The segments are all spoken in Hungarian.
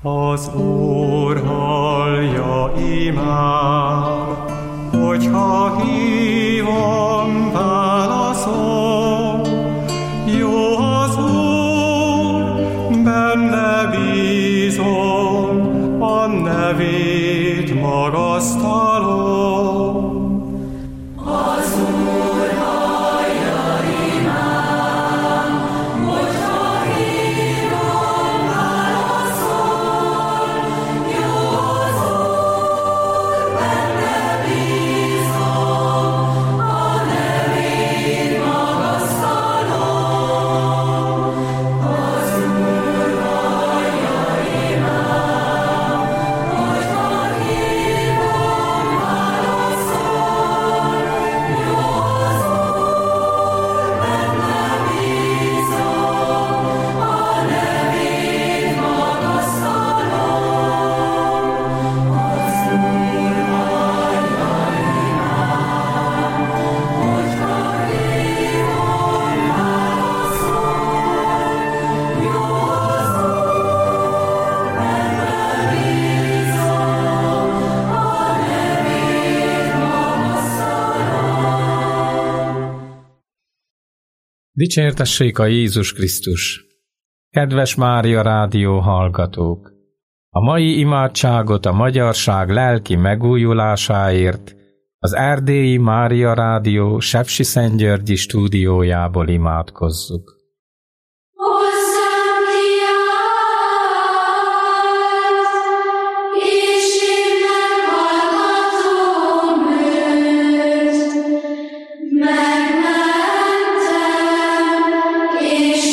Az Úr hallja imám, hogyha hívom, válaszol. Jó az Úr, benne bízom, a nevét magasztalom. Az Úr hallja imám, hogyha hívom, válaszol. Jó az Úr, benne bízom, a nevét magasztalom. Az Úr hallja imám, hogyha hívom, válaszol. Jó az Úr, benne bízom, a nevét magasztalom. Az Úr hallja imám, hogyha hívom, válaszol. Jó az Úr, benne bízom, a nevét magasztalom. Dicsértessék a Jézus Krisztus! Kedves Mária Rádió hallgatók! A mai imádságot a magyarság lelki megújulásáért az Erdélyi Mária Rádió Sepsiszentgyörgyi stúdiójából imádkozzuk. Hozzám kiállt, és én meghallgatom őt. Megmentem, és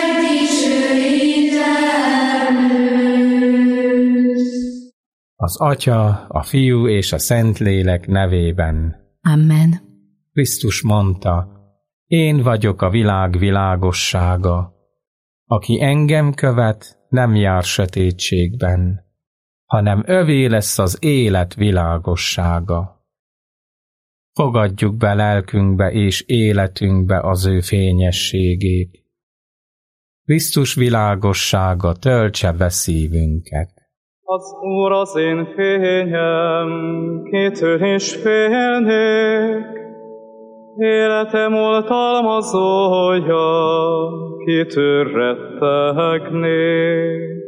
megdicsőítem őt. Az Atya, a Fiú és a Szentlélek nevében. Amen. Krisztus mondta, én vagyok a világ világossága. Aki engem követ, nem jár sötétségben, hanem övé lesz az élet világossága. Fogadjuk be lelkünkbe és életünkbe az ő fényességét. Krisztus világossága töltse be szívünket. Az Úr az én fényem, kitől is félnék. Életem oltalmazója, kitől rettegnék.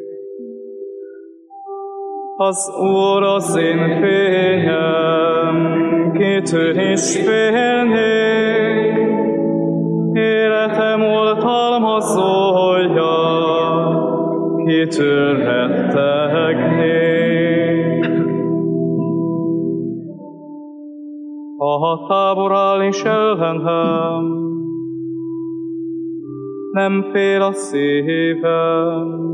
Az Úr az én fényem, kitől is félnék. Életem oltalmazója, kitől rettegnék. A tábor áll is ellenem, nem fél a szívem.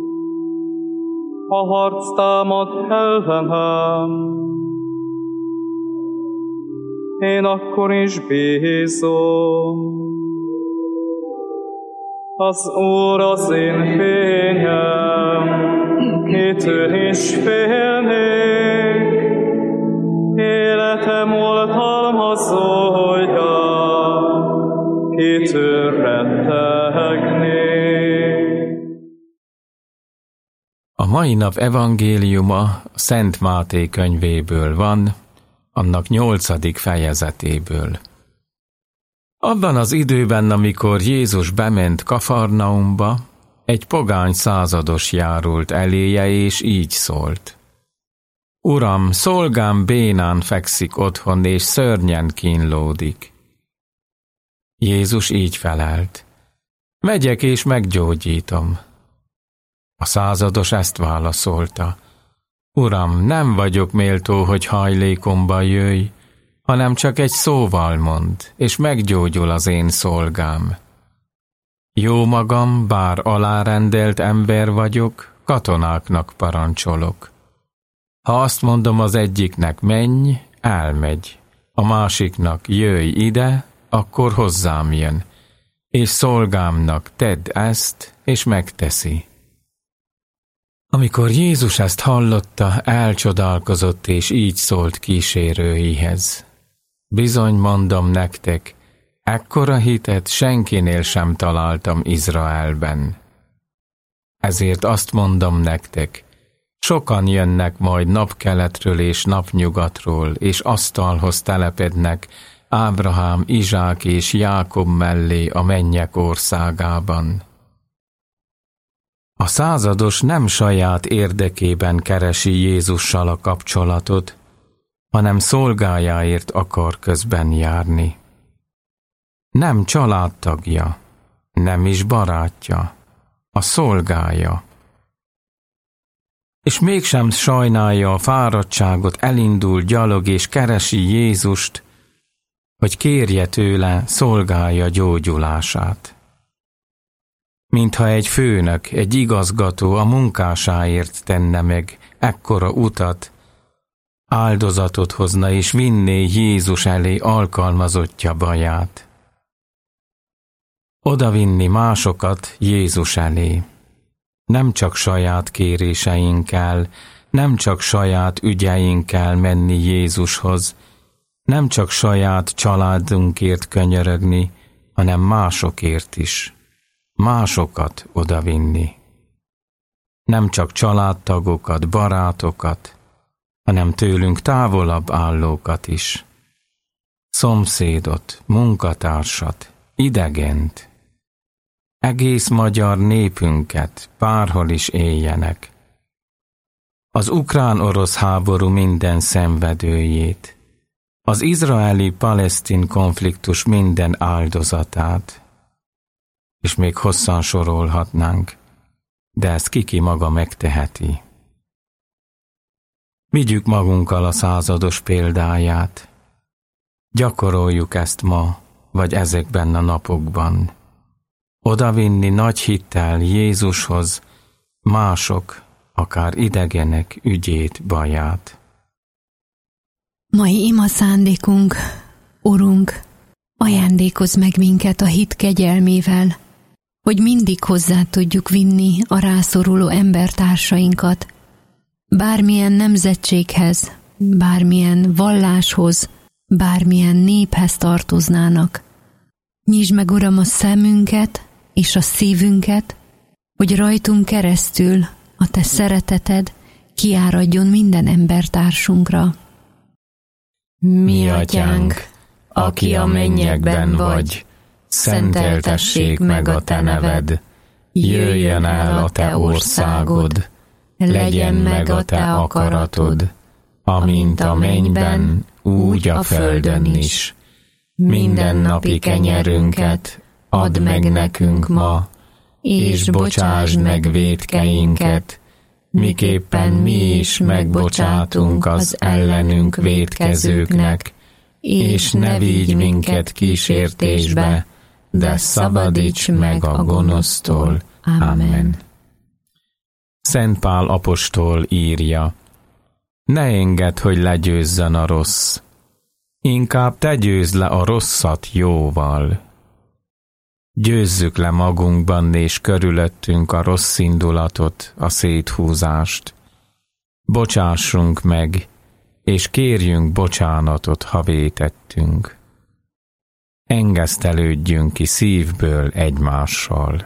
A harc támad ellenem, én akkor is bízom. Az Úr az én fényem, kitől is félnék. Életem oltalmazója, kitől rettegnék. A mai nap evangéliuma a Szent Máté könyvéből van, annak 8. fejezetéből. Abban az időben, amikor Jézus bement Kafarnaumba, egy pogány százados járult eléje, és így szólt. Uram, szolgám bénán fekszik otthon, és szörnyen kínlódik. Jézus így felelt. Megyek és meggyógyítom. A százados ezt válaszolta. Uram, nem vagyok méltó, hogy hajlékomba jöjj, hanem csak egy szóval mond, és meggyógyul az én szolgám. Jó magam, bár alárendelt ember vagyok, katonáknak parancsolok. Ha azt mondom az egyiknek menj, elmegy, a másiknak jöjj ide, akkor hozzám jön, és szolgámnak tedd ezt, és megteszi. Amikor Jézus ezt hallotta, elcsodálkozott, és így szólt kísérőihez. Bizony mondom nektek, ekkora hitet senkinél sem találtam Izraelben. Ezért azt mondom nektek, Sokan jönnek majd napkeletről és napnyugatról, és asztalhoz telepednek Ábrahám, Izsák és Jákob mellé a mennyek országában. A százados nem saját érdekében keresi Jézussal a kapcsolatot, hanem szolgájáért akar közben járni. Nem családtagja, nem is barátja, a szolgája. És mégsem sajnálja a fáradtságot, elindul gyalog és keresi Jézust, hogy kérje tőle szolgálja gyógyulását. Mintha egy főnök, egy igazgató a munkásáért tenne meg ekkora utat, áldozatot hozna és vinné Jézus elé alkalmazottja baját. Odavinni másokat Jézus elé. Nem csak saját kéréseinkkel, nem csak saját ügyeinkkel menni Jézushoz, nem csak saját családunkért könyörögni, hanem másokért is. Másokat odavinni. Nem csak családtagokat, barátokat, hanem tőlünk távolabb állókat is. Szomszédot, munkatársat, idegent. Egész magyar népünket, bárhol is éljenek. Az ukrán-orosz háború minden szenvedőjét, az izraeli-palesztin konfliktus minden áldozatát, és még hosszan sorolhatnánk, de ezt ki maga megteheti. Vigyük magunkkal a százados példáját. Gyakoroljuk ezt ma, vagy ezekben a napokban. Odavinni nagy hittel Jézushoz mások, akár idegenek ügyét, baját. Mai ima szándékunk, Urunk, ajándékozz meg minket a hit kegyelmével, hogy mindig hozzá tudjuk vinni a rászoruló embertársainkat, bármilyen nemzetséghez, bármilyen valláshoz, bármilyen néphez tartoznának. Nyisd meg, Uram, a szemünket és a szívünket, hogy rajtunk keresztül a Te szereteted kiáradjon minden embertársunkra. Mi Atyánk, aki a mennyekben vagy, szenteltessék meg a Te neved, jöjjön el a Te országod, legyen meg a Te akaratod, amint a mennyben, úgy a földön is. Mindennapi kenyerünket add meg nekünk ma, és bocsásd meg vétkeinket, miképpen mi is megbocsátunk az ellenünk vétkezőknek, és ne vigy minket kísértésbe, de szabadíts meg a gonosztól. Amen. Szent Pál apostol írja: ne engedd, hogy legyőzzön a rossz, inkább te győzd le a rosszat jóval. Győzzük le magunkban és körülöttünk a rossz indulatot, a széthúzást. Bocsássunk meg, és kérjünk bocsánatot, ha vétettünk. Engesztelődjünk ki szívből egymással.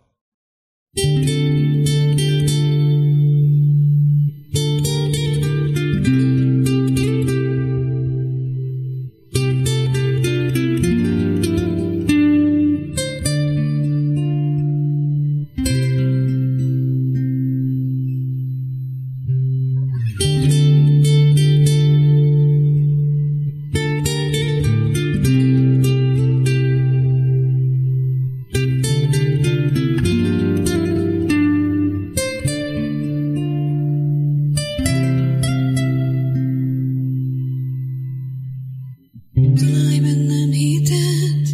Találj bennem hitet,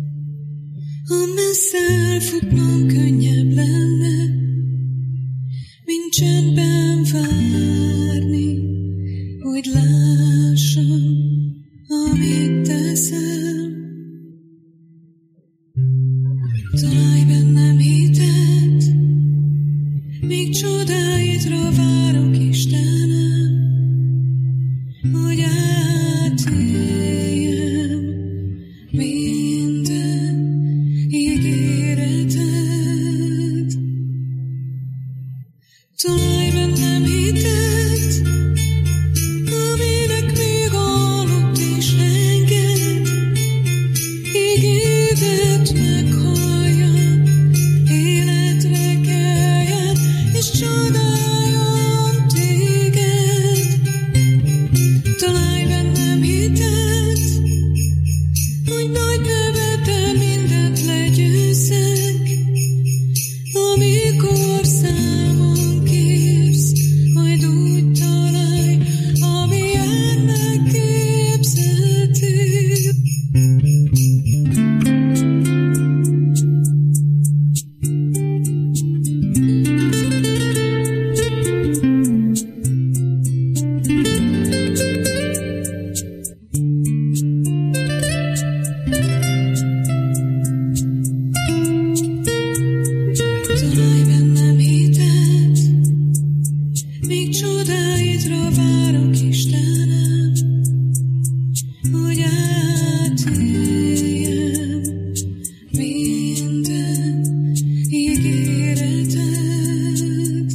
amesszel futnom könnyebb lenne, mint csendben várni, hogy lássam, amit teszel. Találj bennem hitet, míg csodáidra várok, Istenem, hogy átéljem minden ígéretet. Találj Találj bennem hitet, aminek még halott is enged, ígédet meghallja, életre keljen, és csodáljon téged. Találj bennem hitet, hogy nagy nevedben mindent legyőzzek, amikor számon kérsz, majd úgy találj, ami ennek képzeltél. Találj bennem hitet, még csodáidra várok, Istenem, hogy átéljem minden ígéretet.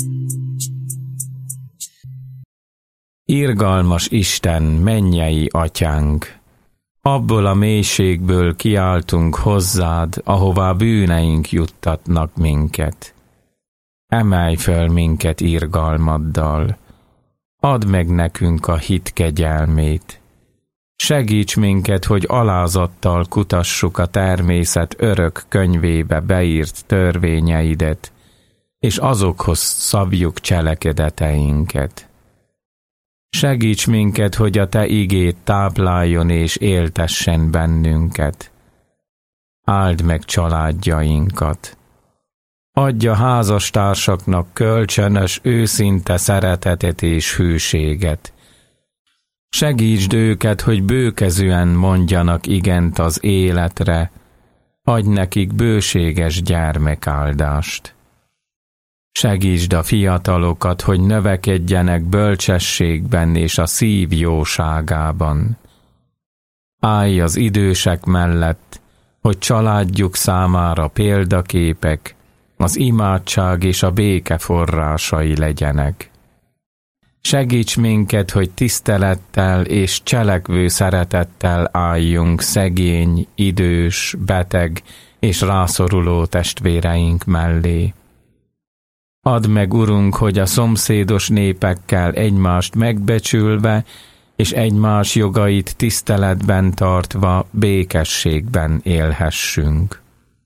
Irgalmas Isten, mennyei atyánk! Abból a mélységből kiáltunk hozzád, ahová bűneink juttatnak minket. Emelj föl minket irgalmaddal, add meg nekünk a hit kegyelmét. Segíts minket, hogy alázattal kutassuk a természet örök könyvébe beírt törvényeidet, és azokhoz szabjuk cselekedeteinket. Segíts minket, hogy a te igéd tápláljon és éltessen bennünket. Áld meg családjainkat. Adj a házastársaknak kölcsönös, őszinte szeretetet és hűséget. Segítsd őket, hogy bőkezűen mondjanak igent az életre, adj nekik bőséges gyermekáldást. Segítsd a fiatalokat, hogy növekedjenek bölcsességben és a szív jóságában. Állj az idősek mellett, hogy családjuk számára példaképek, az imádság és a béke forrásai legyenek. Segíts minket, hogy tisztelettel és cselekvő szeretettel álljunk szegény, idős, beteg és rászoruló testvéreink mellé. Add meg, Urunk, hogy a szomszédos népekkel egymást megbecsülve és egymás jogait tiszteletben tartva békességben élhessünk.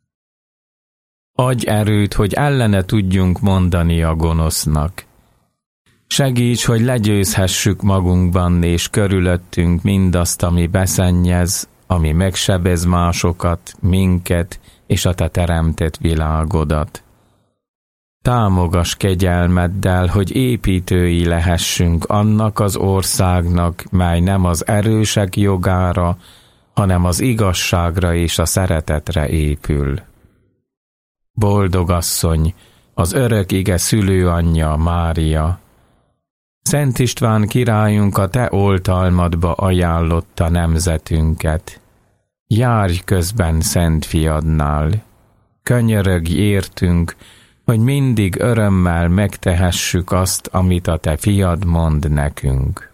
Adj erőt, hogy ellene tudjunk mondani a gonosznak. Segíts, hogy legyőzhessük magunkban és körülöttünk mindazt, ami beszennyez, ami megsebez másokat, minket és a te teremtett világodat. Támogass kegyelmeddel, hogy építői lehessünk annak az országnak, mely nem az erősek jogára, hanem az igazságra és a szeretetre épül. Boldog asszony, az örök ige szülőanyja Mária, Szent István királyunk a te oltalmadba ajánlotta nemzetünket. Járj közben Szent Fiadnál, könyörögj értünk, hogy mindig örömmel megtehessük azt, amit a te fiad mond nekünk.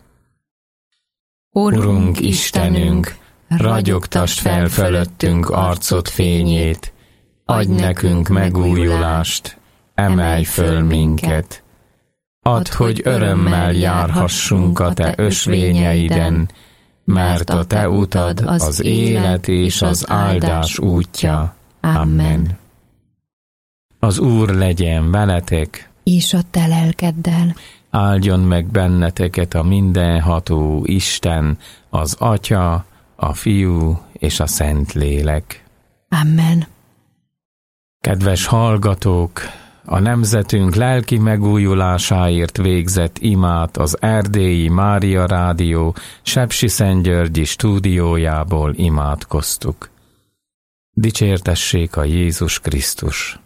Urunk Istenünk, ragyogtasd fel fölöttünk arcod fényét, adj nekünk megújulást, emelj föl minket. Add, hogy örömmel járhassunk a te ösvényeiden, mert a te utad az élet és az áldás útja. Amen. Az Úr legyen veletek, és a te lelkeddel. Áldjon meg benneteket a mindenható Isten, az Atya, a Fiú és a Szentlélek. Amen. Kedves hallgatók, a nemzetünk lelki megújulásáért végzett imát az Erdélyi Mária Rádió Sepsiszentgyörgyi stúdiójából imádkoztuk. Dicsértessék a Jézus Krisztus!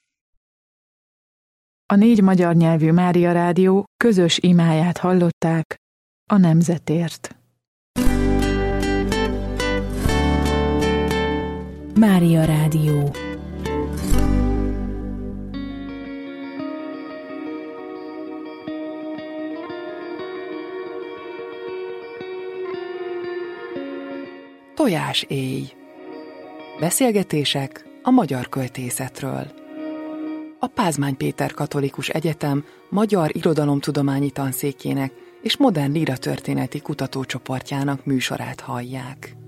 A 4 magyar nyelvű Mária Rádió közös imáját hallották a nemzetért. Mária Rádió. Tojás éj. Beszélgetések a magyar költészetről. A Pázmány Péter Katolikus Egyetem Magyar Irodalomtudományi Tanszékének és Modern Líratörténeti Kutatócsoportjának műsorát hallják.